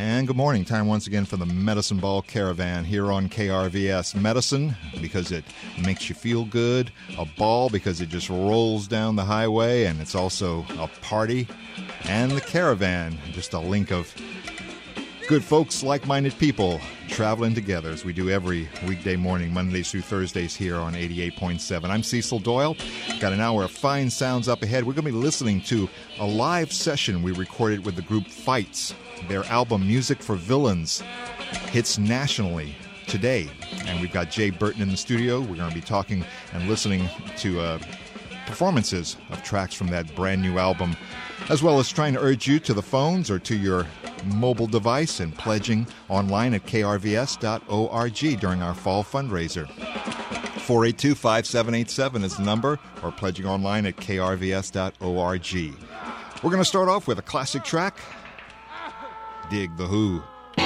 And good morning. Time once again for the Medicine Ball Caravan here on KRVS. Medicine because it makes you feel good. A ball because it just rolls down the highway, and it's also a party. And the Caravan, just a link of good folks, like-minded people traveling together as we do every weekday morning, Mondays through Thursdays here on 88.7. I'm Cecil Doyle. Got an hour of fine sounds up ahead. We're going to be listening to a live session we recorded with the group Fights. Their album Music for Villains hits nationally today. And we've got Jay Burton in the studio. We're going to be talking and listening to performances of tracks from that brand new album, as well as trying to urge you to the phones or to your mobile device and pledging online at krvs.org during our fall fundraiser. 482-5787 is the number, or pledging online at krvs.org. We're going to start off with a classic track, Dig the Who.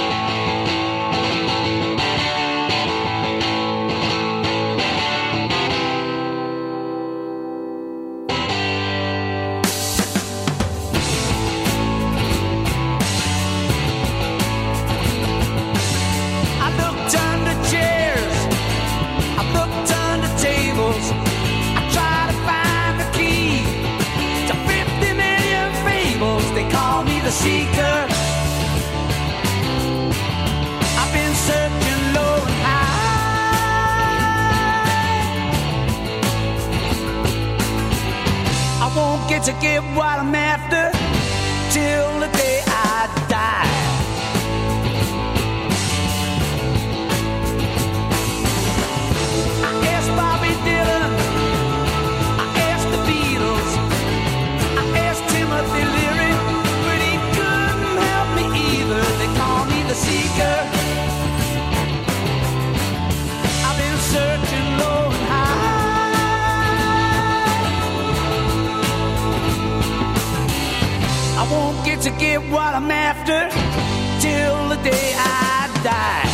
Seeker, I've been searching low and high. I won't get to get what I'm after till the day I die. I asked Bobby Dylan, I asked the Beatles, I asked Timothy Leary. They call me the seeker. I've been searching low and high. I won't get to get what I'm after till the day I die.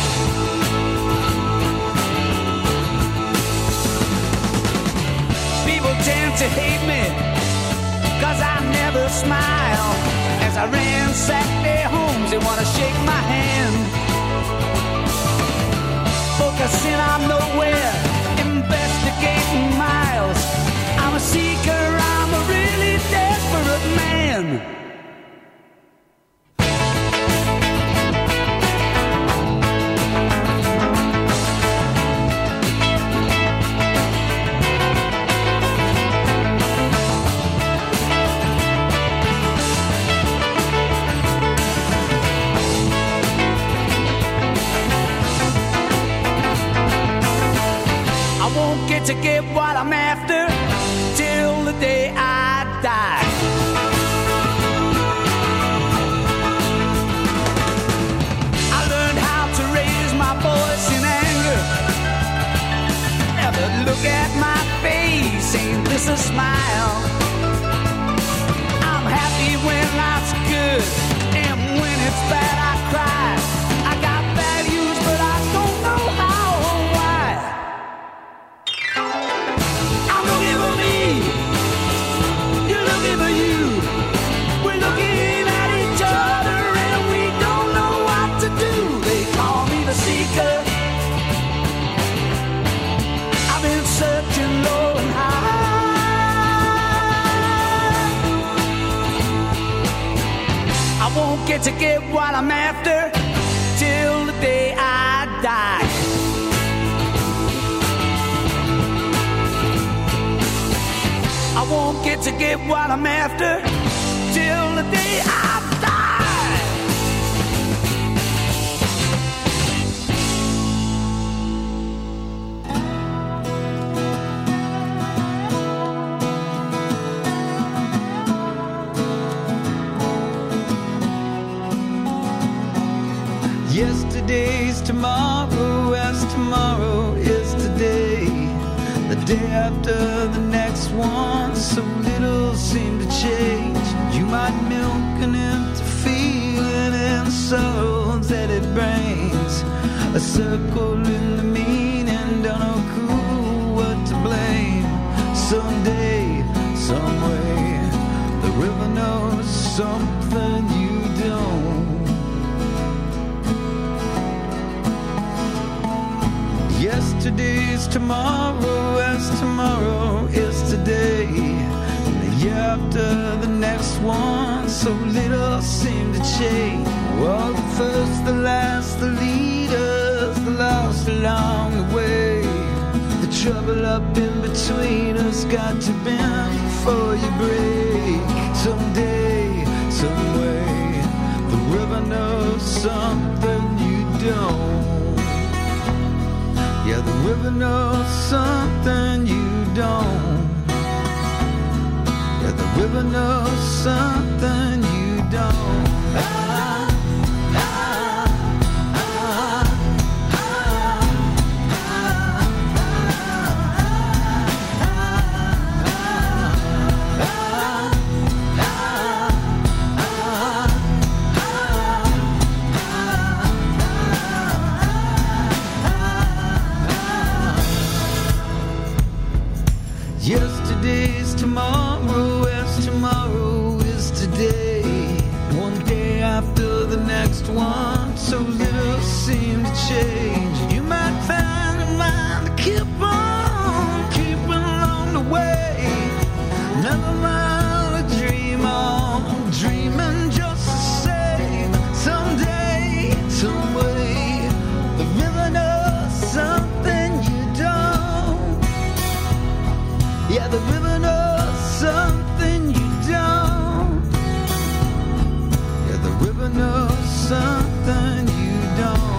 People tend to hate me 'cause I never smile. As I ransack their homes, they want to shake my hand. Focusing on nowhere, investigating miles. I'm a seeker, I'm a really desperate man. To get what I'm after till the day I die. I learned how to raise my voice in anger. Never look at my face, ain't this a smile? I'm happy when life's good, and when it's bad I cry. I got values, but I don't know how or why. I'm looking for me, you're looking for you. We're looking at each other and we don't know what to do. They call me the seeker. I've been searching low and high. I won't get to get what I'm after till the day I die. I won't get to get what I'm after till the day I die. Yesterday's tomorrow, as tomorrow is today. The day after the next one, so little seemed to change. You might milk an empty feeling and the sorrow that it brings. A circle in the meaning, don't know who, what to blame. Someday, some way, the river knows something you don't. Yesterday's tomorrow, as tomorrow is today. And the year after the next one, so little seemed to change. Well, the first, the last, the leaders, the lost along the way. The trouble up in between us got to bend before you break. Someday, some way, the river knows something you don't. Yeah, the river knows something you don't. Yeah, the river knows something you don't. Yesterday's tomorrow, as tomorrow is today. One day after the next one, so little seemed to change. You might find a mind to keep on keeping along the way. Another mile to dream on, dreaming just the same. Someday, some way, the river knows something you don't. Yeah, the river knows something you don't. Yeah, the river knows something you don't.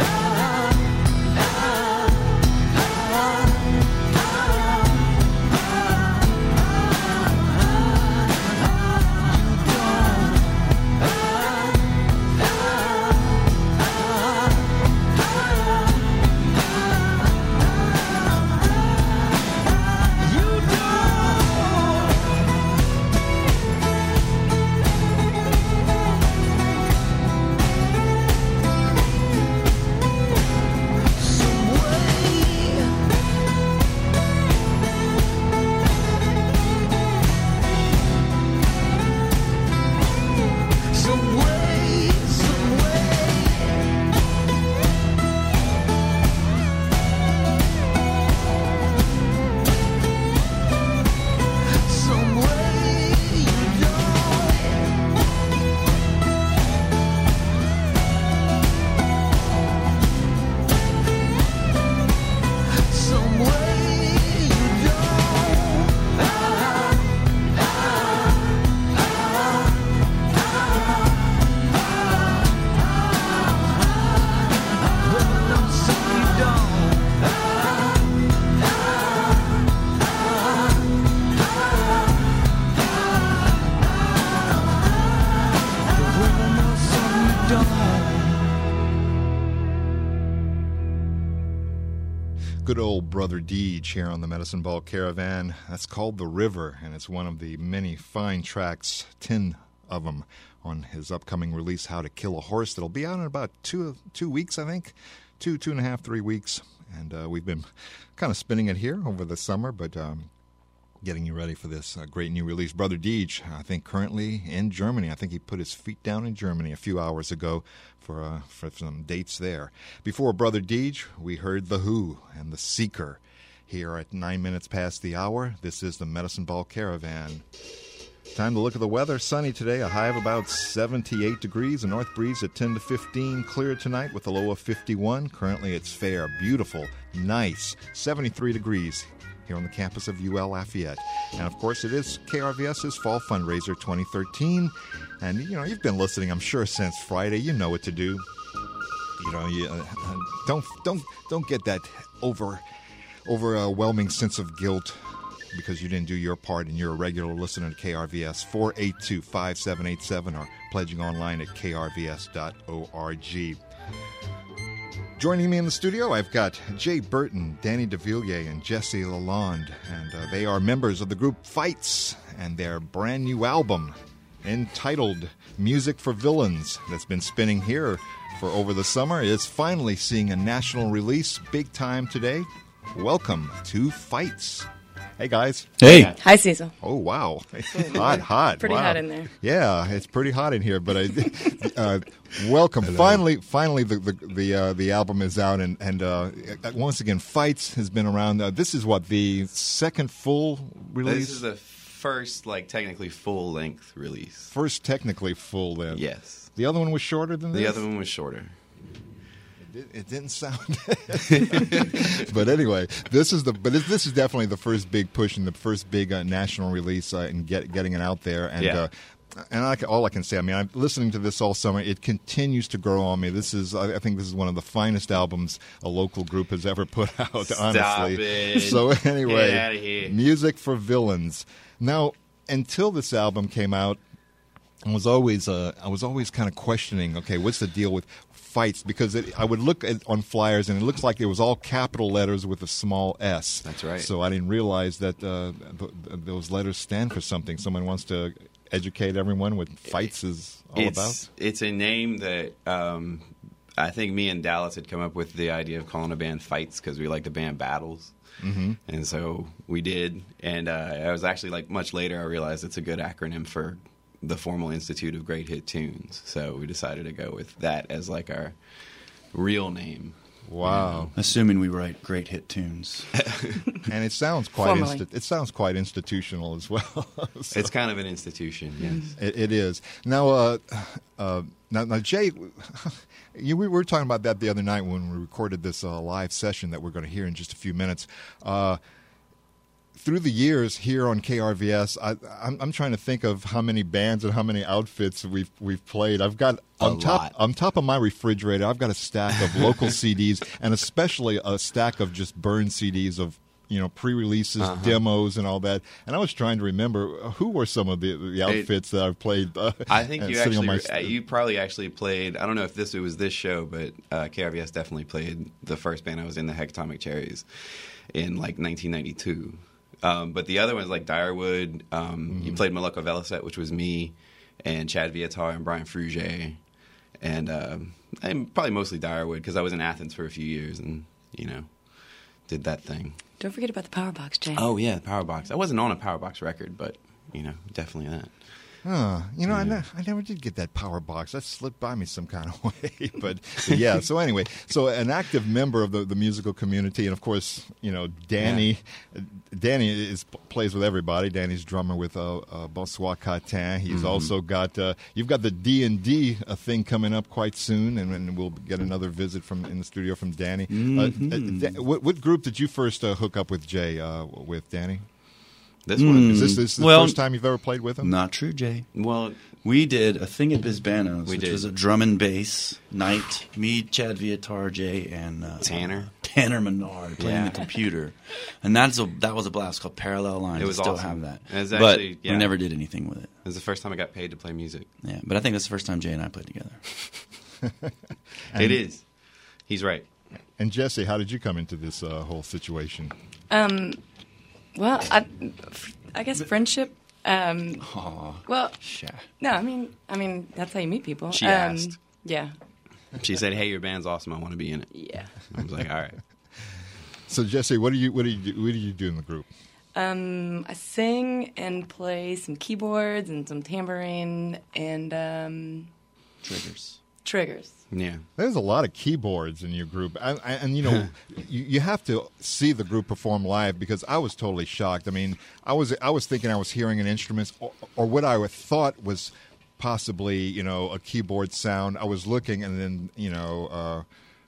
Good old Brother Deej here on the Medicine Ball Caravan. That's called The River, and it's one of the many fine tracks, 10 of them, on his upcoming release, How to Kill a Horse. That'll be out in about two weeks, I think. 2.5, 3 weeks. And we've been kind of spinning it here over the summer, but getting you ready for this great new release. Brother Deej, I think currently in Germany. I think he put his feet down in Germany a few hours ago for some dates there. Before Brother Deej, we heard The Who and The Seeker here at 9 minutes past the hour. This is the Medicine Ball Caravan. Time to look at the weather. Sunny today, a high of about 78 degrees, a north breeze at 10 to 15. Clear tonight with a low of 51. Currently it's fair, beautiful, nice, 73 degrees here on the campus of UL Lafayette. And of course it is KRVS's Fall Fundraiser 2013. And you've been listening, I'm sure, since Friday. You know what to do. Don't get that overwhelming sense of guilt because you didn't do your part and you're a regular listener to KRVS. 482-5787 or pledging online at krvs.org. Joining me in the studio, I've got Jay Burton, Danny DeVilliers, and Jesse Lalonde. And they are members of the group Fights, and their brand new album entitled Music for Villains that's been spinning here for over the summer is finally seeing a national release big time today. Welcome to Fights. Hey, guys. Hey. Hi, Cecil. Oh, wow. Hot. Pretty wow. hot in there. Yeah, it's pretty hot in here, but welcome. Finally, the album is out, and once again, Fights has been around. This is what, the second full release? This is the first, technically full-length release. First technically full, then. Yes. The other one was shorter than this? The other one was shorter. It didn't sound. But anyway, this is definitely the first big push and the first big national release and getting it out there. And all I can say, I mean, I'm listening to this all summer. It continues to grow on me. I think this is one of the finest albums a local group has ever put out. Honestly. Stop it. So anyway, Get outta here. Music for Villains. Now, until this album came out, I was always kind of questioning. Okay, what's the deal with Fights? Because I would look on flyers and it looks like it was all capital letters with a small s. That's right. So I didn't realize that those letters stand for something. Someone wants to educate everyone what Fights is all about. It's a name that I think me and Dallas had come up with the idea of calling a band Fights because we like the band Battles. Mm-hmm. And so we did. And I was actually much later I realized it's a good acronym for the Formal Institute of Great Hit Tunes. So we decided to go with that as our real name. Wow! Assuming we write great hit tunes, and it sounds quite institutional as well. So, it's kind of an institution, yes. It is. Now, Jay, we were talking about that the other night when we recorded this live session that we're going to hear in just a few minutes. Through the years here on KRVS, I'm trying to think of how many bands and how many outfits we've played. I've got on top of my refrigerator, I've got a stack of local CDs and especially a stack of just burned CDs of pre-releases, demos, and all that. And I was trying to remember who were some of the outfits that I've played. I think you probably actually played. I don't know if it was this show, but KRVS definitely played the first band I was in, the Hecatomic Cherries, in 1992. But the other ones like Direwood, you played Moloko Velicet, which was me, and Chad Viatar and Brian Frugier, and probably mostly Direwood because I was in Athens for a few years and did that thing. Don't forget about the Power Box, Jay. Oh yeah, the Power Box. I wasn't on a Power Box record, but definitely that. I never did get that Power Box. That slipped by me some kind of way. But yeah, so anyway, an active member of the musical community. And, of course, Danny plays with everybody. Danny's drummer with Bonsoir Catin. He's also got you've got the D&D thing coming up quite soon, and we'll get another visit in the studio from Danny. What group did you first hook up with, Jay, with Danny? This one. Is this the first time you've ever played with him? Not true, Jay. Well, we did a thing at Bisbanos, which did. was a drum and bass night. Me, Chad Viatar, Jay, and Tanner Menard playing the computer, and that was a blast called Parallel Lines. It was still awesome. have that, but we never did anything with it. It was the first time I got paid to play music. Yeah, but I think that's the first time Jay and I played together. It is. He's right. And Jesse, how did you come into this whole situation? Well, I guess friendship. Well, no, I mean that's how you meet people. She asked. Yeah. She said, "Hey, your band's awesome. I want to be in it." Yeah. I was like, "All right." So Jesse, what do you do in the group? I sing and play some keyboards and some tambourine and triggers. Yeah, there's a lot of keyboards in your group, and you have to see the group perform live because I was totally shocked. I mean, I was thinking I was hearing an instrument or what I thought was possibly a keyboard sound. I was looking, and then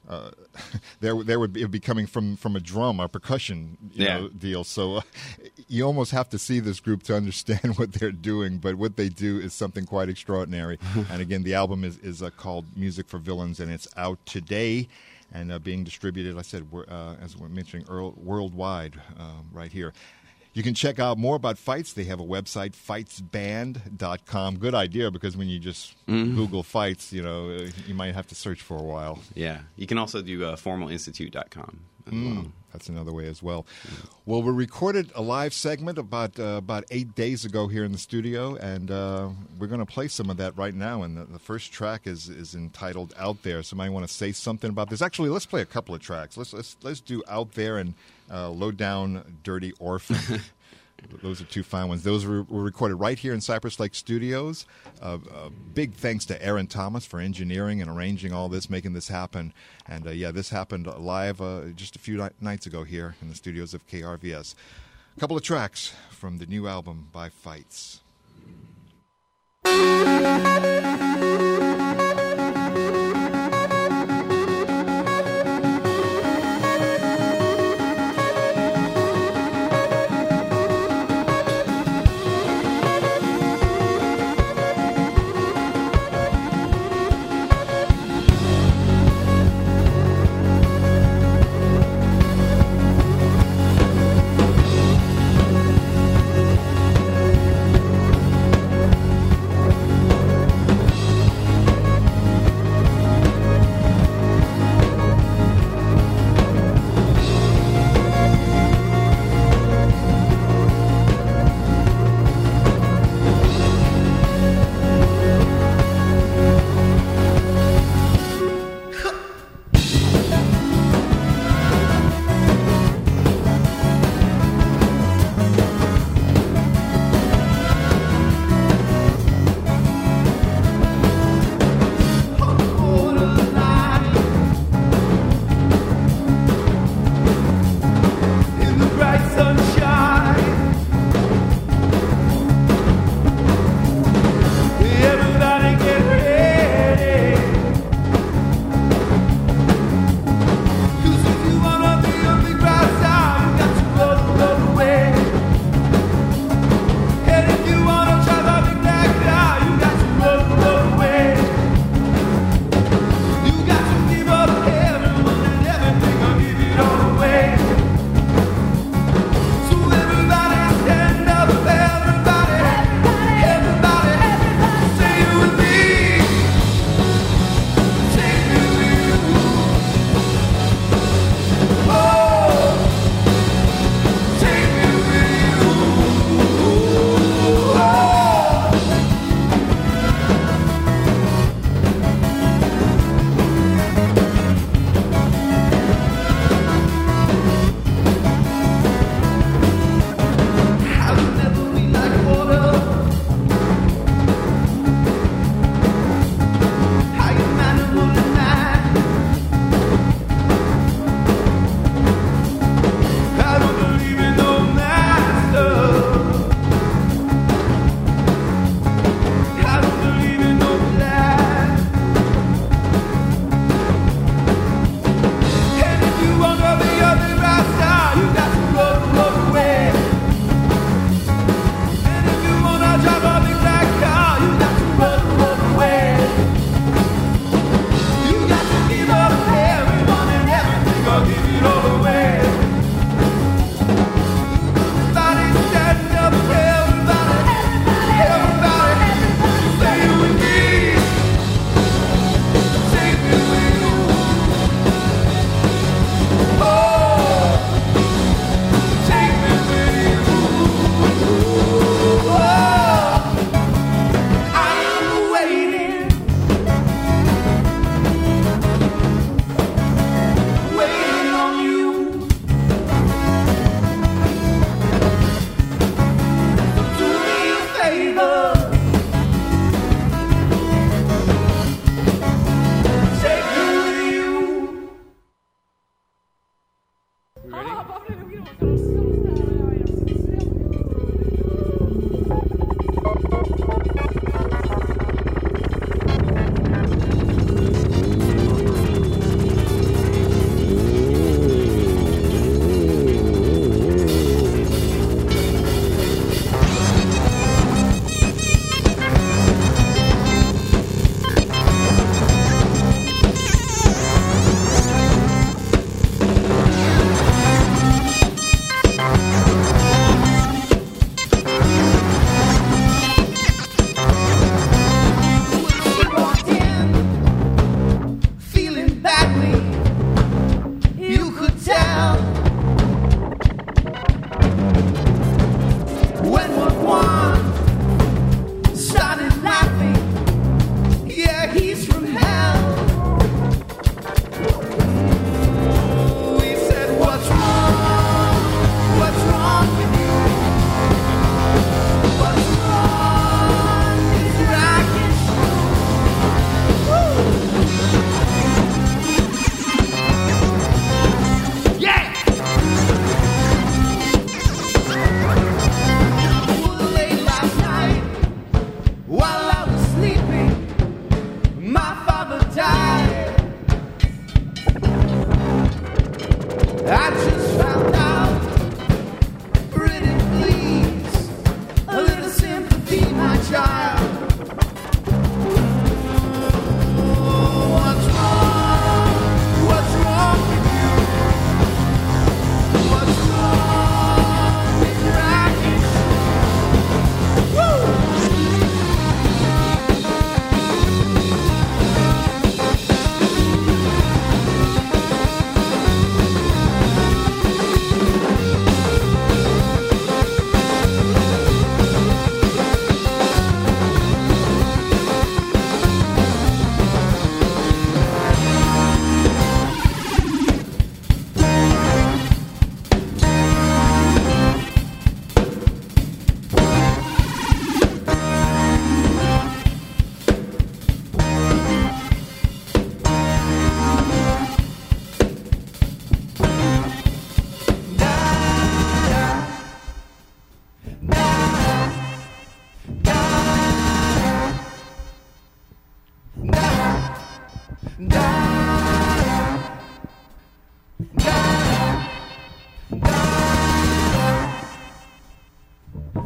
it would be coming from a drum, a percussion deal. So you almost have to see this group to understand what they're doing. But what they do is something quite extraordinary. And again, the album is called Music for Villains, and it's out today and being distributed, I said, as we're mentioning, worldwide right here. You can check out more about Fights. They have a website, fightsband.com. Good idea, because when you just Google Fights, you might have to search for a while. Yeah. You can also do formalinstitute.com as well. That's another way as well. Well, we recorded a live segment about 8 days ago here in the studio, and we're going to play some of that right now. And the first track is entitled "Out There." Somebody want to say something about this? Actually, let's play a couple of tracks. Let's do "Out There" and "Low Down Dirty Orphan." Those are two fine ones. Those were recorded right here in Cypress Lake Studios. Big thanks to Aaron Thomas for engineering and arranging all this, making this happen. And this happened live just a few nights ago here in the studios of KRVS. A couple of tracks from the new album by Fights.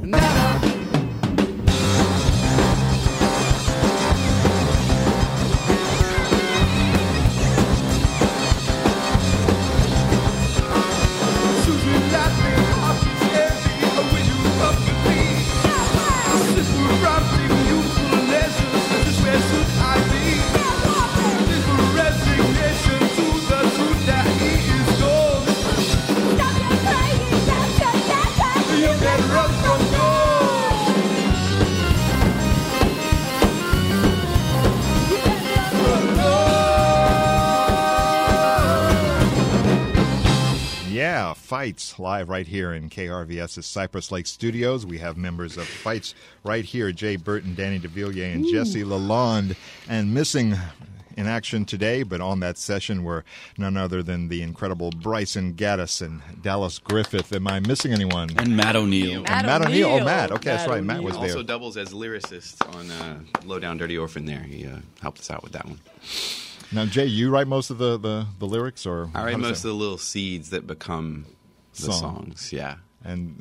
Fights live right here in KRVS's Cypress Lake Studios. We have members of Fights right here, Jay Burton, Danny DeVilliers, and Jesse Lalonde. And missing in action today, but on that session were none other than the incredible Bryson Gaddis and Dallas Griffith. Am I missing anyone? And Matt O'Neill. Matt O'Neill. Oh, Matt. Okay, that's right. Matt was there. Also doubles as lyricist on Low Down Dirty Orphan there. He helped us out with that one. Now, Jay, you write most of the lyrics? Or I write most of the little seeds that become the songs, yeah. And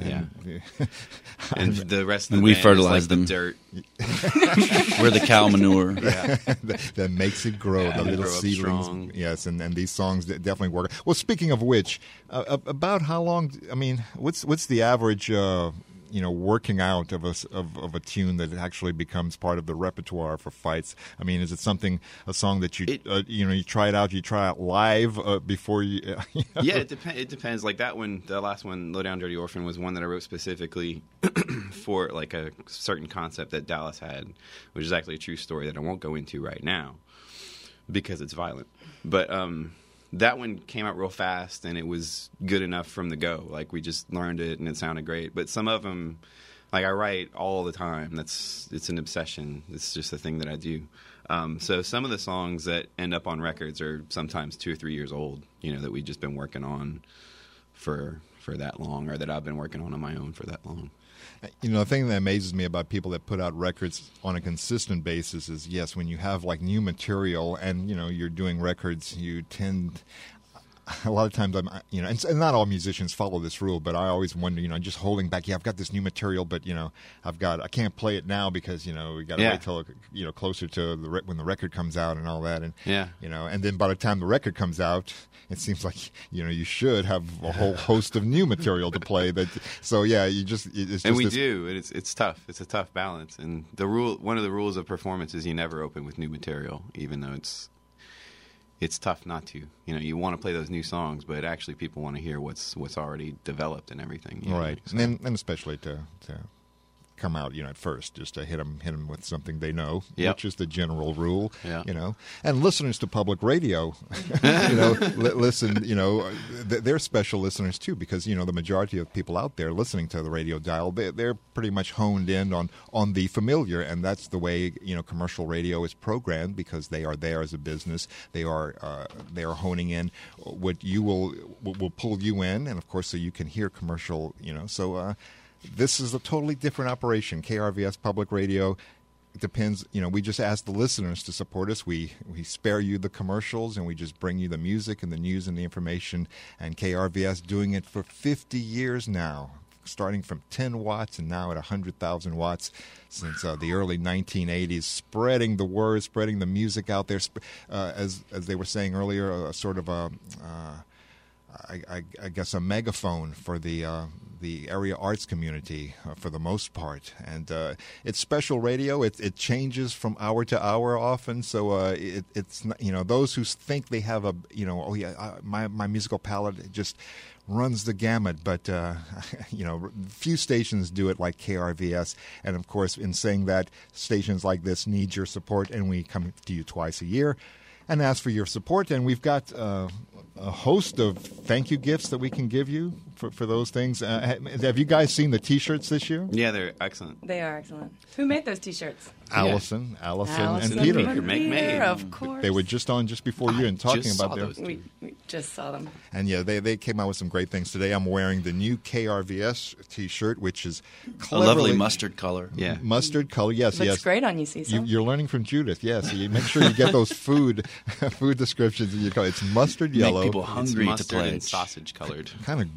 and the rest of the we band fertilize is like them. The dirt. We're the cow manure. Yeah. that makes it grow. The little seedlings. Strong. Yes, and these songs definitely work. Well, speaking of which, about how long? I mean, what's the average? Working out of a tune that actually becomes part of the repertoire for Fights. I mean, is it a song that you try out live before you? Yeah, it depends. Like that one, the last one, Low Down Dirty Orphan, was one that I wrote specifically for like a certain concept that Dallas had, which is actually a true story that I won't go into right now because it's violent. But that one came out real fast, and it was good enough from the go. Like, we just learned it, and it sounded great. But some of them, like, I write all the time. It's an obsession. It's just a thing that I do. So some of the songs that end up on records are sometimes 2 or 3 years old, that we've just been working on for that long, or that I've been working on my own for that long. The thing that amazes me about people that put out records on a consistent basis is, yes, when you have like new material and you're doing records, you tend a lot of times and not all musicians follow this rule, but I always wonder, just holding back. Yeah, I've got this new material, but I can't play it now because we got to wait till closer to when the record comes out and all that, and and then by the time the record comes out, it seems like you should have a whole host of new material to play. It's tough. It's a tough balance, and one of the rules of performance is you never open with new material, even though it's tough not to. You want to play those new songs, but actually people want to hear what's already developed and everything. Right, so. and especially to come out, at first, just to hit them with something they know, which is the general rule, And listeners to public radio, listen, they're special listeners too, because, the majority of people out there listening to the radio dial, they're pretty much honed in on the familiar, and that's the way, commercial radio is programmed, because they are there as a business. They are honing in what you will pull you in, and of course, so you can hear commercial, this is a totally different operation. KRVS Public Radio, it depends. We just ask the listeners to support us. We spare you the commercials, and we just bring you the music and the news and the information. And KRVS doing it for 50 years now, starting from 10 watts and now at 100,000 watts since the early 1980s, spreading the word, spreading the music out there. As they were saying earlier, a sort of I guess a megaphone for the area arts community for the most part, and it's special radio. It changes from hour to hour often, so it's those who think they have my musical palette just runs the gamut, but few stations do it like KRVS, and of course, in saying that, stations like this need your support, and we come to you twice a year and ask for your support, and we've got a host of thank you gifts that we can give you for those things. Have you guys seen the T-shirts this year? Yeah, they're excellent. They are excellent. Who made those T-shirts? Allison, and Peter. Of course. They were just on just before you and talking about them. We just saw them. And they came out with some great things today. I'm wearing the new KRVS T-shirt, which is a lovely mustard color. Yeah, mustard color. Yes, looks great on you, Cecil. You're learning from Judith. Yes, you make sure you get those food descriptions. It's mustard yellow. Make people hungry to play. And sausage colored. Kind of grape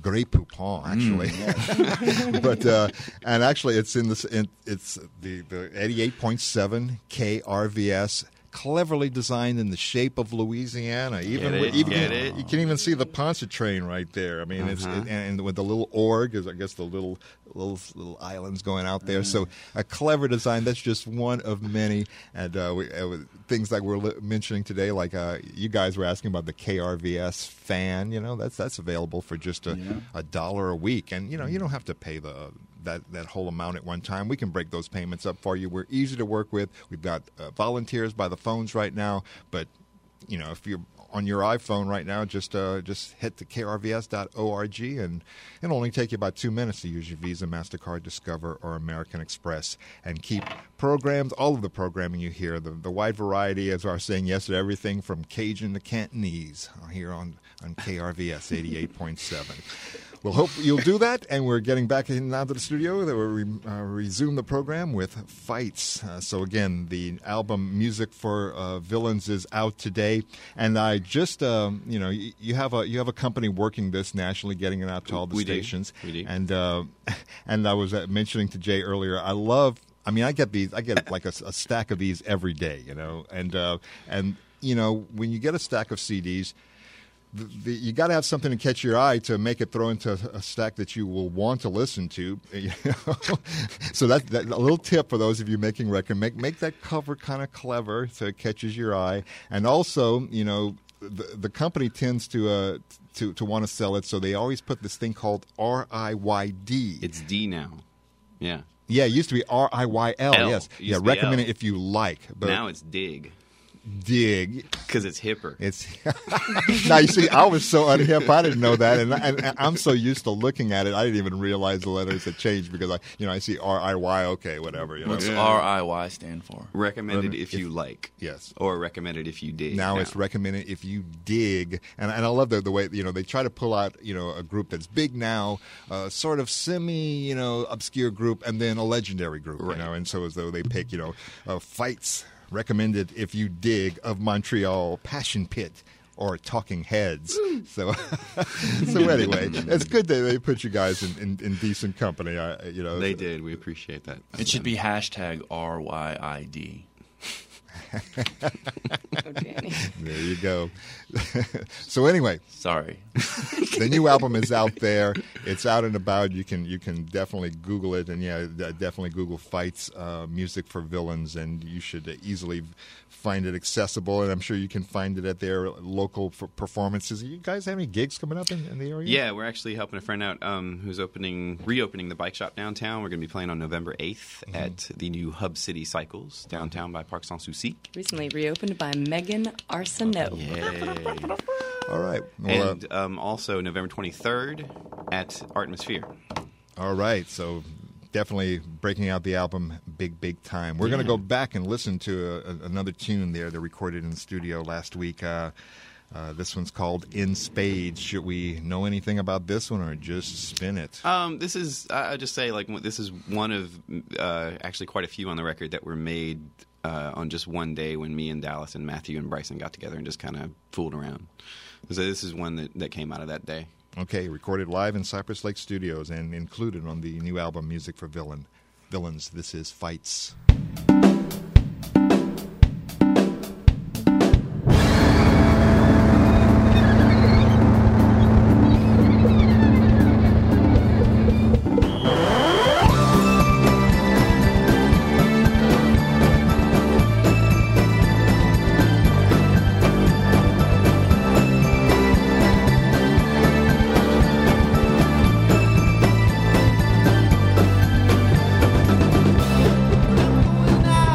DuPont, actually. But and actually, it's it's the 88.7 KRVS. Cleverly designed in the shape of Louisiana. You can even see the Pontchartrain right there. I mean, and with the little org, is I guess the little islands going out there. So a clever design. That's just one of many. And things like we're mentioning today, like you guys were asking about the KRVS fan. That's available for just $1 a week, and you don't have to pay that whole amount at one time. We can break those payments up for you. We're easy to work with. We've got volunteers by the phones right now. But if you're on your iPhone right now, just hit the krvs.org, and it'll only take you about 2 minutes to use your Visa, MasterCard, Discover, or American Express, and keep programs, all of the programming you hear, the wide variety, as I was saying yesterday, everything from Cajun to Cantonese here on KRVS 88.7. We'll hope you'll do that, and we're getting back in now to the studio. We'll resume the program with Fights. So again, the album Music for Villains is out today, and I just you have a company working this nationally, getting it out to all the stations. We do. And I was mentioning to Jay earlier, I get like a stack of these every day, and when you get a stack of CDs. You got to have something to catch your eye to make it throw into a stack that you will want to listen to. So that a little tip for those of you making record, make that cover kind of clever so it catches your eye. And also, the company tends to want to sell it, so they always put this thing called RIYD. It's D now. Yeah. Yeah, it used to be RIYL. Yes. Yeah, recommend it if you like. But now it's Dig. Because it's hipper. It's now you see, I was so unhip, I didn't know that, and I'm so used to looking at it, I didn't even realize the letters had changed because I see RIY, okay, whatever. What's RIY stand for? Recommended if you like. Yes. Or recommended if you dig. Now it's recommended if you dig, and I love the way they try to pull out a group that's big now, sort of semi obscure group, and then a legendary group, right. And so as though they pick Fights. Recommended if you dig of Montreal, Passion Pit, or Talking Heads. So anyway, it's good that they put you guys in decent company. They did. We appreciate that. It should be #RYID. There you go. So anyway, sorry. The new album is out there. It's out and about. You can definitely Google it, and definitely Google Fights Music for Villains, and you should easily find it accessible. And I'm sure you can find it at their local performances. You guys have any gigs coming up in the area? Yeah, we're actually helping a friend out who's reopening the bike shop downtown. We're going to be playing on November 8th at the new Hub City Cycles downtown by Parc Sans Souci. Recently reopened by Megan Arsenault. Yay. All right. Well, and also November 23rd at Artmosphere. All right. So definitely breaking out the album big time. We're going to go back and listen to another tune there they recorded in the studio last week. This one's called In Spades. Should we know anything about this one or just spin it? This is, I'll just say, this is one of actually quite a few on the record that were made on just one day when me and Dallas and Matthew and Bryson got together and just kind of fooled around. So this is one that came out of that day. Okay, recorded live in Cypress Lake Studios and included on the new album Music for Villains. This is Fights. When I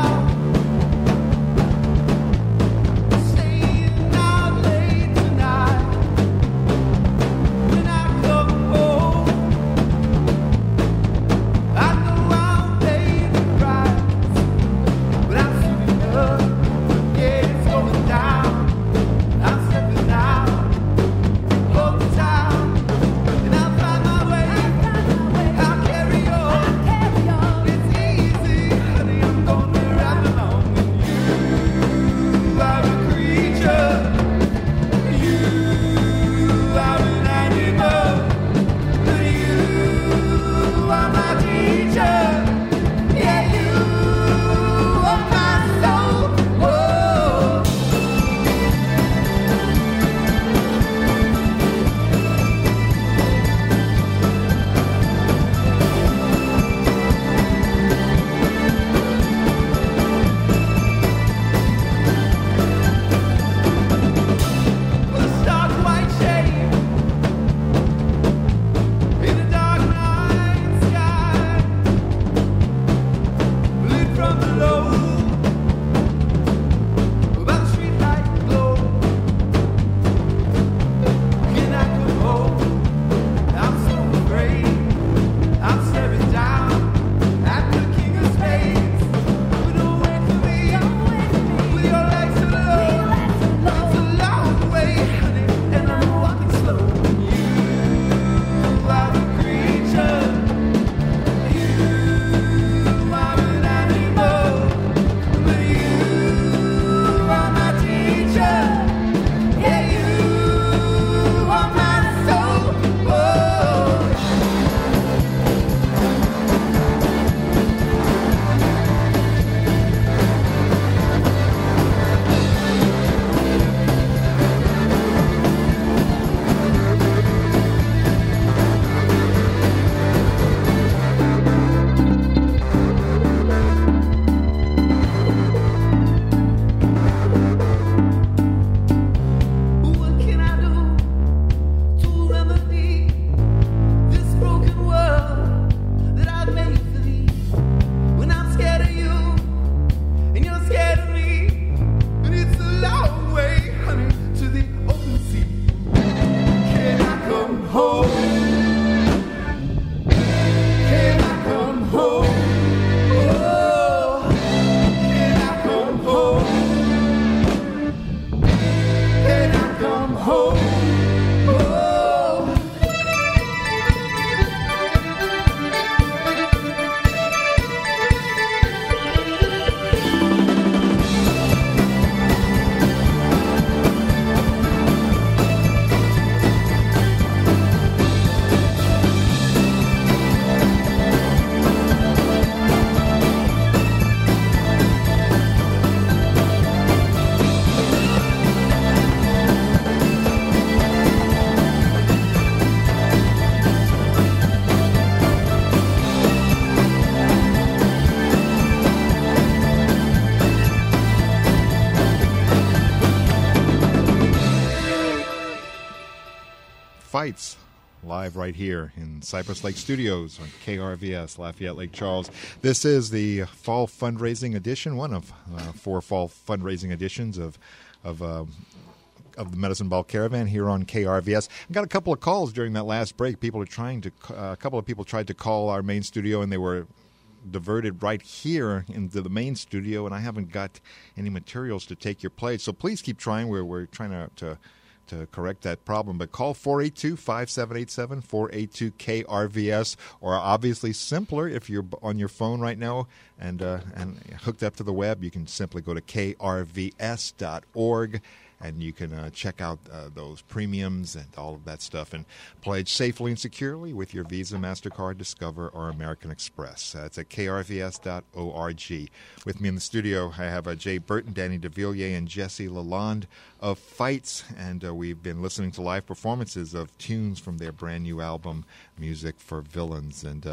Fights, live right here in Cypress Lake Studios on KRVS, Lafayette Lake Charles. This is the fall fundraising edition, one of 4 fall fundraising editions of the Medicine Ball Caravan here on KRVS. I got a couple of calls during that last break. A couple of people tried to call our main studio, and they were diverted right here into the main studio, and I haven't got any materials to take your place. So please keep trying. We're trying to correct that problem. But call 482-5787, 482-KRVS, or obviously simpler, if you're on your phone right now and hooked up to the web, you can simply go to krvs.org. And you can check out those premiums and all of that stuff and pledge safely and securely with your Visa, MasterCard, Discover, or American Express. It's at krvs.org. With me in the studio, I have Jay Burton, Danny DeVilliers, and Jesse Lalonde of Fights. And we've been listening to live performances of tunes from their brand new album, Music for Villains. And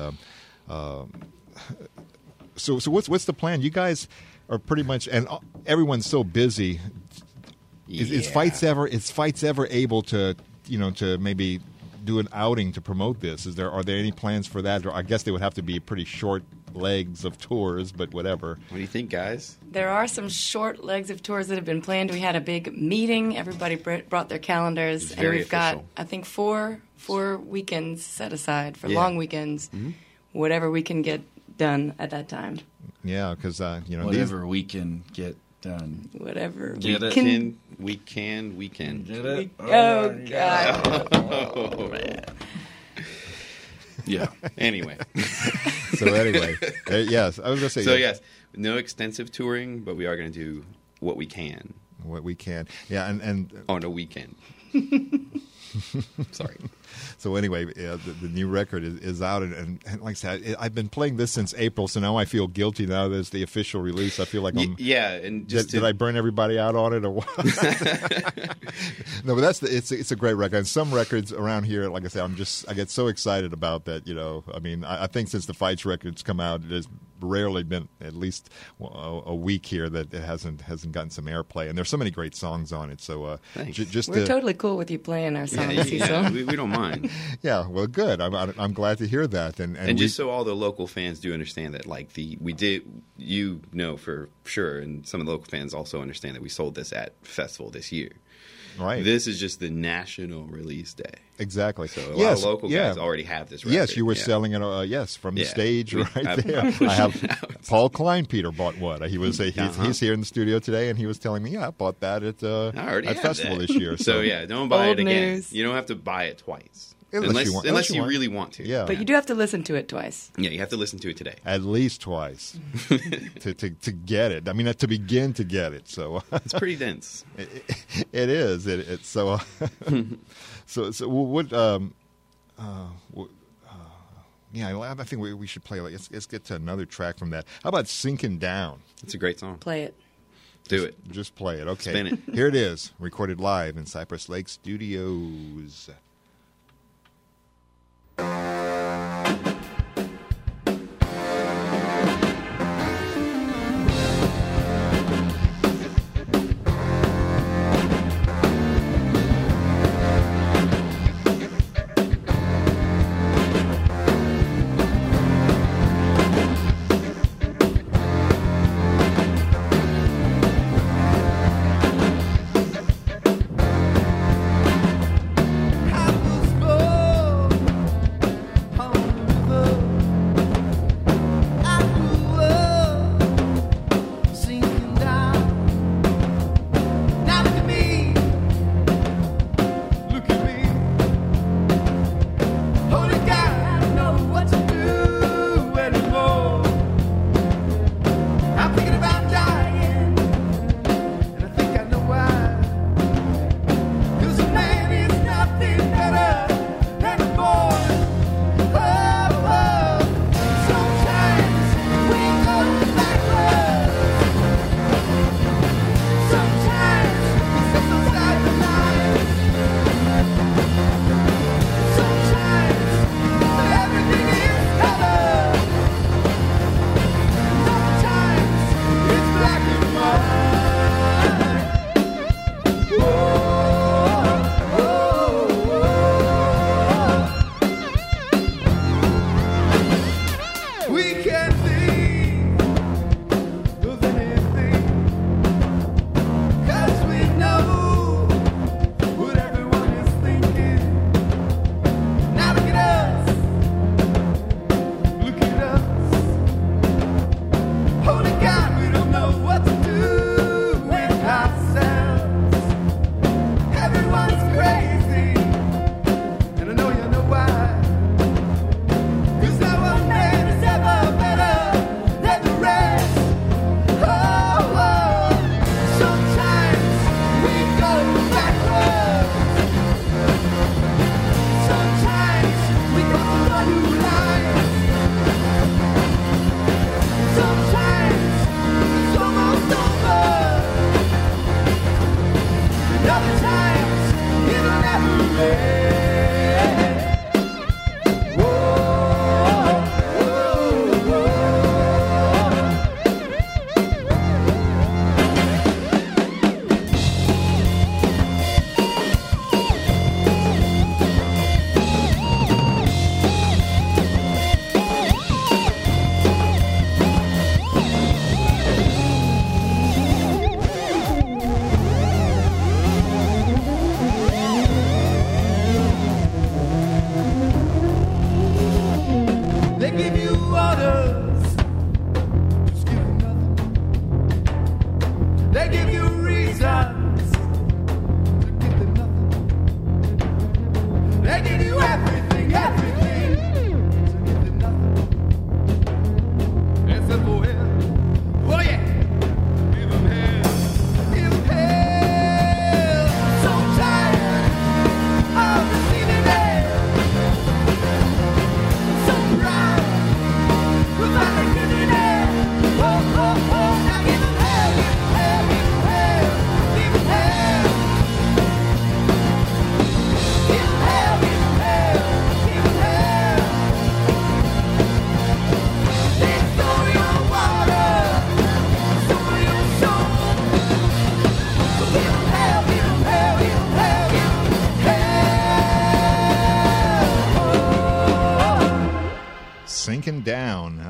so what's the plan? You guys are pretty much, and everyone's so busy. Is Fights ever able to maybe do an outing to promote this? Are there any plans for that? Or I guess they would have to be pretty short legs of tours, but whatever. What do you think, guys? There are some short legs of tours that have been planned. We had a big meeting. Everybody brought their calendars, and we've got, I think, four weekends set aside for long weekends. Mm-hmm. Whatever we can get done at that time. Yeah, because whatever we can get done. Whatever we can. Get it? Oh, God. Oh, man. Yeah. Anyway. Yes, I was going to say. So, yes, no extensive touring, but we are going to do what we can. What we can. Yeah, and on a weekend. Sorry. So anyway, the new record is out, and like I said, I've been playing this since April, so now I feel guilty now that it's the official release. I feel like I'm... Yeah, and just did I burn everybody out on it, or what? No, but it's a great record. And some records around here, like I said, I get so excited about that, I mean, I think since the Fights records come out, it has rarely been at least a week here that it hasn't gotten some airplay, and there's so many great songs on it. So we're totally cool with you playing our songs. Yeah, we don't mind. Yeah, well, good. I'm glad to hear that, and just so all the local fans do understand that, like for sure, and some of the local fans also understand that we sold this at festival this year. Right. This is just the national release day. Exactly. So a lot of local guys already have this record. Yes, you were selling it. From the stage there. I have Paul Kleinpeter bought one. He's here in the studio today, and he was telling me, I bought that at festival this year. So don't buy it again. News. You don't have to buy it twice. Unless you really want to. Yeah. But you do have to listen to it twice. Yeah, you have to listen to it today. At least twice to get it. I mean, to begin to get it. So it's pretty dense. It is. It's so. So what? I think we should play. Let's get to another track from that. How about "Sinking Down"? It's a great song. Play it. Do it. Just play it. Okay. Spin it. Here it is, recorded live in Cypress Lake Studios. I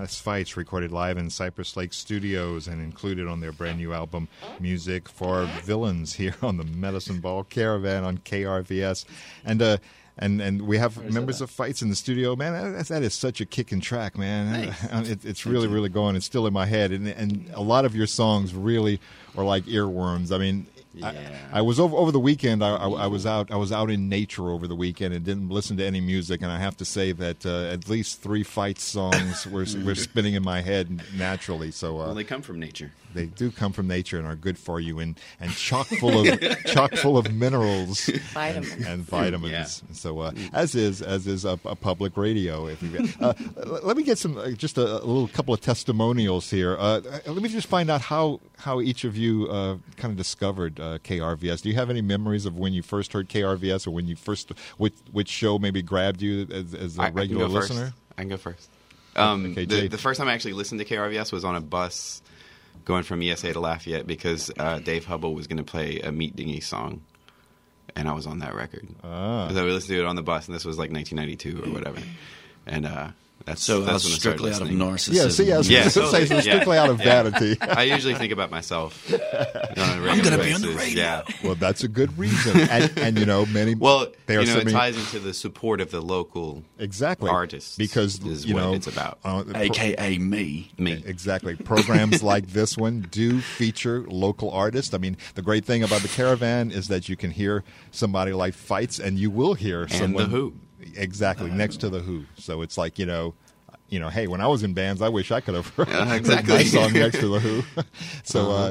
That's Fights, recorded live in Cypress Lake Studios and included on their brand new album, Music for Villains, here on the Medicine Ball Caravan on KRVS. And we have members of Fights in the studio. Man, that is such a kicking track, man. Nice. It's really, really going. It's still in my head. And a lot of your songs really are like earworms. I mean, yeah. I was over the weekend. I was out in nature over the weekend and didn't listen to any music. And I have to say that at least 3 Fights songs were spinning in my head naturally. So well, they come from nature. They do come from nature and are good for you, and chock full of minerals, vitamins, and vitamins. Yeah. So as is a public radio. If you let me get some just a little couple of testimonials here. Let me just find out how each of you kind of discovered KRVS. Do you have any memories of when you first heard KRVS, or when you first which show maybe grabbed you as a regular listener? I can go first. Okay, the first time I actually listened to KRVS was on a bus going from ESA to Lafayette because Dave Hubble was going to play a Meat Dingy song, and I was on that record. So we listened to it on the bus, and this was like 1992 or whatever. And that's strictly out of narcissism. Strictly out of vanity. I usually think about myself. I'm going to be on the radio. Yeah. Well, that's a good reason. And many. Well, it ties into the support of the local artists. Because is what it's about. AKA me. Exactly. Programs like this one do feature local artists. I mean, the great thing about the Caravan is that you can hear somebody like Fights, and you will hear someone. And The Who. Exactly, next to The Who. So it's like, hey, when I was in bands, I wish I could have heard exactly. that song next to The Who. So,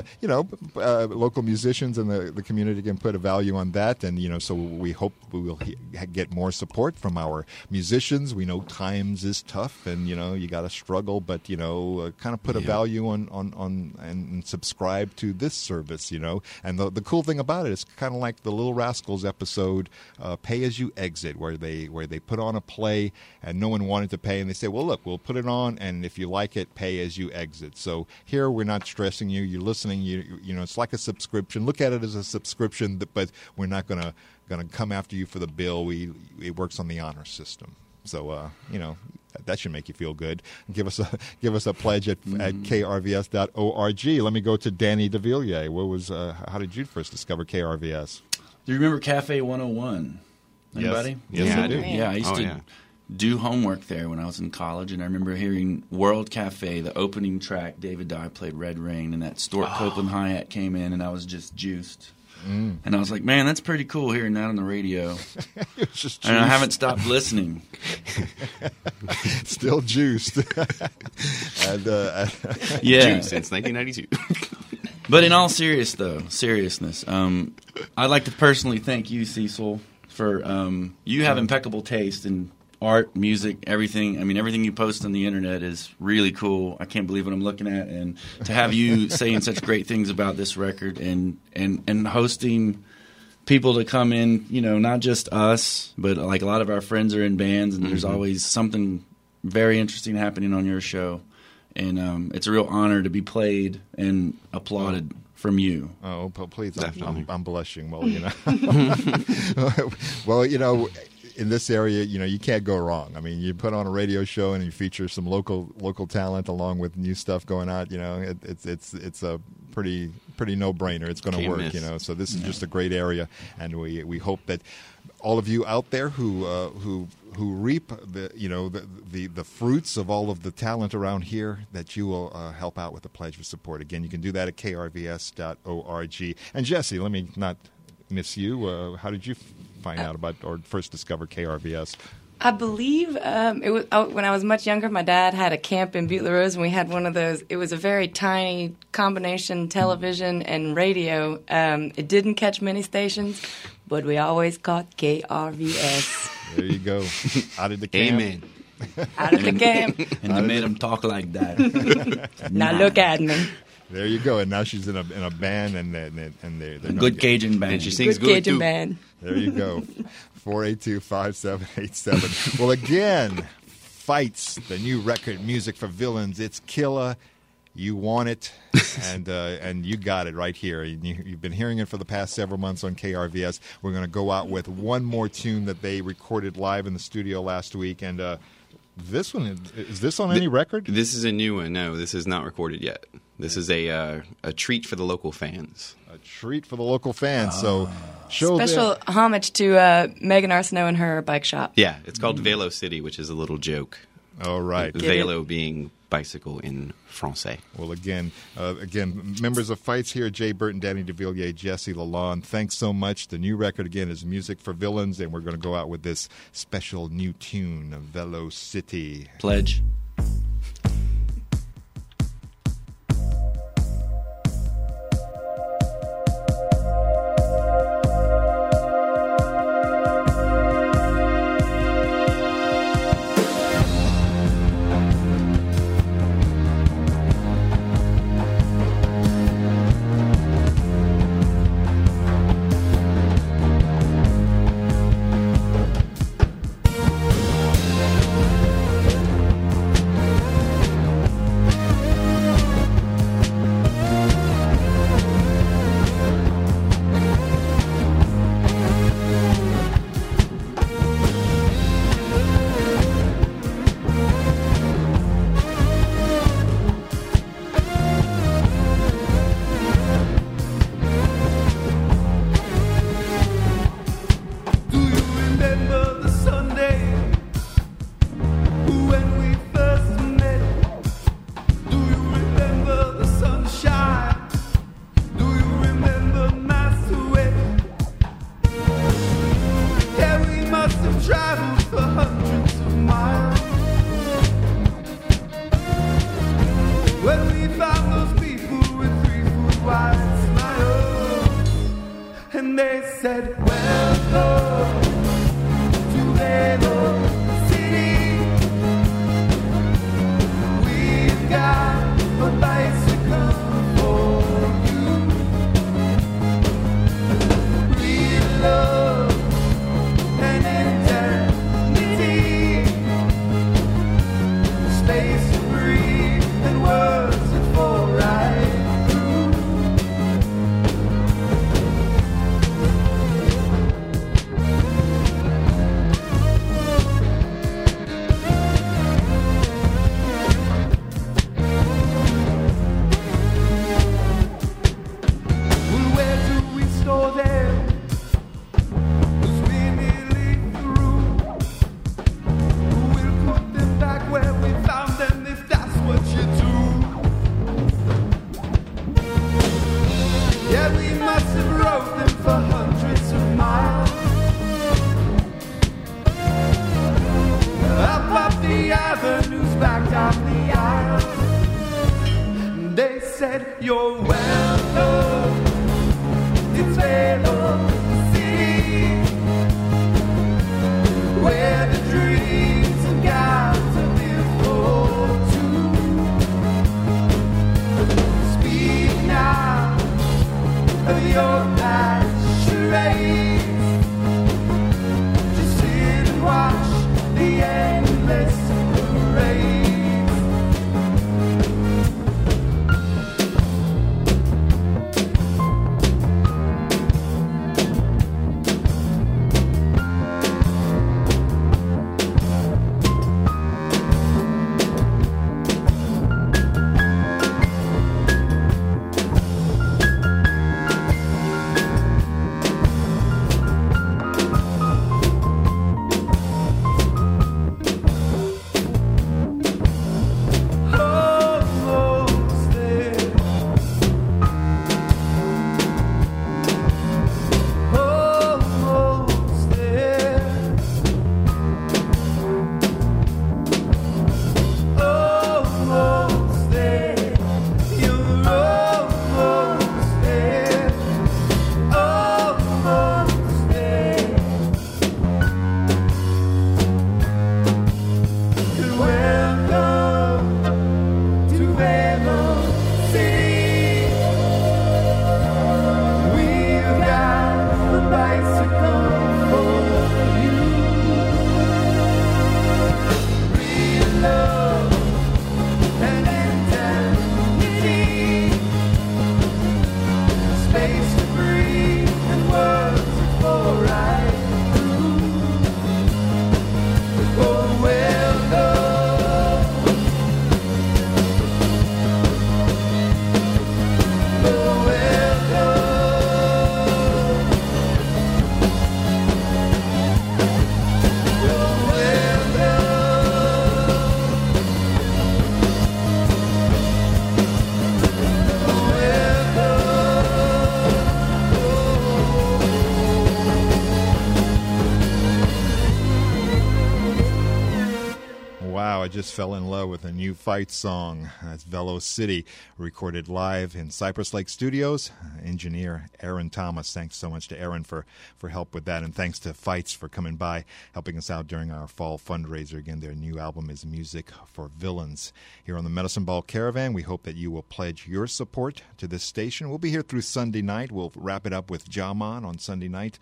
local musicians and the community can put a value on that. And, so we hope we will get more support from our musicians. We know times is tough and, you got to struggle, but, kind of put a value on and subscribe to this service, And the cool thing about it is kind of like the Little Rascals episode, Pay As You Exit, where they put on a play and no one wanted to pay. And they say, well, look, we'll put it on, and if you like it, pay as you exit. So here we're not stressing you. You're listening. It's like a subscription. Look at it as a subscription, but we're not gonna come after you for the bill. It works on the honor system. So that should make you feel good. Give us a pledge at krvs.org. Let me go to Danny DeVilliers. How did you first discover KRVS? Do you remember Cafe 101? Anybody? Yes, I do. Yeah, I used to do homework there when I was in college, and I remember hearing World Cafe, the opening track. David Dye played Red Rain, and that Stuart Copeland hi-hat came in, and I was just juiced. And I was like, man, that's pretty cool hearing that on the radio. It was just and I haven't stopped listening. Still juiced. Juiced since 1992. But in all seriousness, I'd like to personally thank you, Cecil, for you have impeccable taste in art, music, everything. I mean, everything you post on the internet is really cool. I can't believe what I'm looking at. And to have you saying such great things about this record and hosting people to come in, not just us, but like a lot of our friends are in bands, and there's always something very interesting happening on your show. And it's a real honor to be played and applauded from you. Oh, please. Definitely. I'm blushing. Well, in this area, you can't go wrong. I mean, you put on a radio show and you feature some local talent along with new stuff going out. It's a pretty no-brainer. It's going to work. So this is just a great area, and we hope that all of you out there who reap the fruits of all of the talent around here, that you will help out with the pledge of support. Again, you can do that at krvs.org. And Jesse, let me not miss you. How did you find out about or first discover KRVS? I believe it was when I was much younger. My dad had a camp in Butte La Rose, and we had one of those. It was a very tiny combination television and radio. It didn't catch many stations, but we always caught KRVS. There you go. Out of the camp. Amen. Out of the camp. And they made him talk like that. Now look at me. There you go. And now she's in a band, and they're good Cajun band. And she sings good Cajun too. band. There you go. 482-5787. Well, again, Fights, the new record, Music for Villains. It's killer. You want it, and you got it right here. You've been hearing it for the past several months on KRVS. We're going to go out with one more tune that they recorded live in the studio last week, and This one, is this on any record? This is a new one. No, this is not recorded yet. This is a treat for the local fans. A treat for the local fans. So show special homage to Megan Arsenault and her bike shop. Yeah, it's called Velo City, which is a little joke. All right. Velo being bicycle in Francais. Well, again, members of Fights here, Jay Burton, Danny DeVilliers, Jesse Lalonde, thanks so much. The new record, again, is Music for Villains, and we're going to go out with this special new tune, Velo City. Pledge. just fell in love with a new Fight song. That's Velo City, recorded live in Cypress Lake Studios. Engineer Aaron Thomas. Thanks so much to Aaron for help with that, and thanks to Fights for coming by, helping us out during our fall fundraiser. Again, their new album is Music for Villains. Here on the Medicine Ball Caravan, we hope that you will pledge your support to this station. We'll be here through Sunday night. We'll wrap it up with Jaman on Sunday night.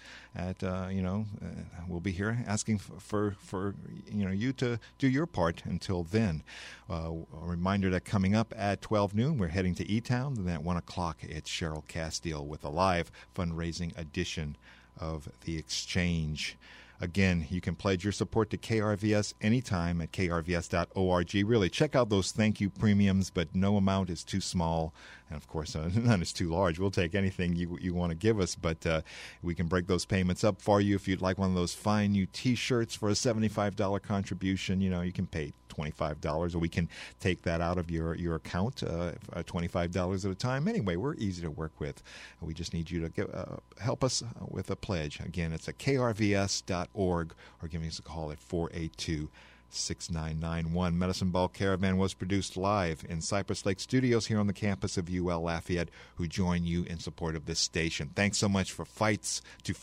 We'll be here asking for you to do your part until then. A reminder that coming up at 12 noon, we're heading to E-Town. Then at 1 o'clock, it's Cheryl Castile with a live fundraising edition of The Exchange. Again, you can pledge your support to KRVS anytime at krvs.org. Really, check out those thank you premiums, but no amount is too small. And, of course, none is too large. We'll take anything you want to give us, but we can break those payments up for you. If you'd like one of those fine new T-shirts for a $75 contribution, you can pay $25, or we can take that out of your account, $25 at a time. Anyway, we're easy to work with. We just need you to help us with a pledge. Again, it's at krvs.org, or give us a call at 482-6991. Medicine Ball Caravan was produced live in Cypress Lake Studios here on the campus of UL Lafayette, who join you in support of this station. Thanks so much for Fights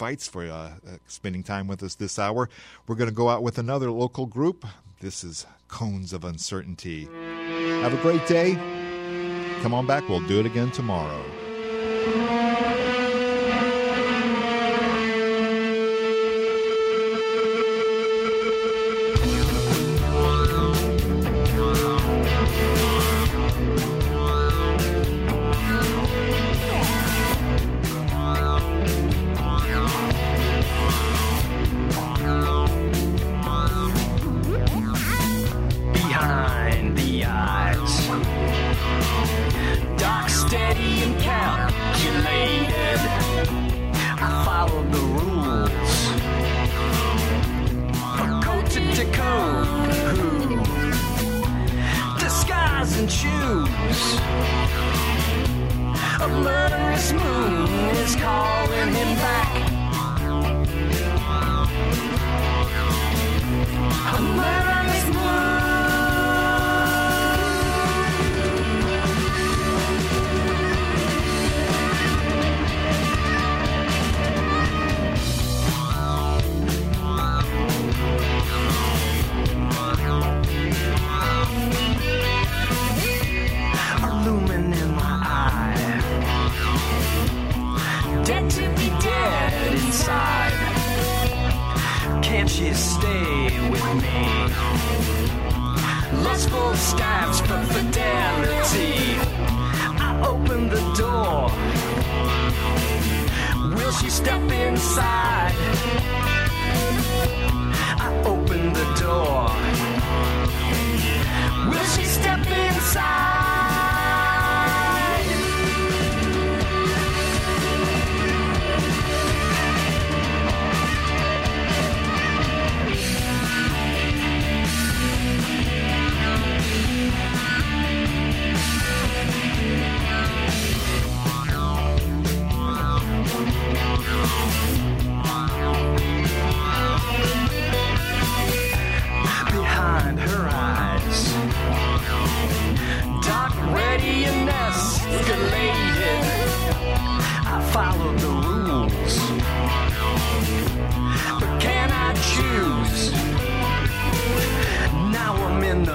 for spending time with us this hour. We're going to go out with another local group. This is Cones of Uncertainty. Have a great day. Come on back. We'll do it again tomorrow.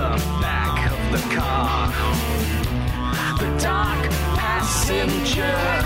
The dark passenger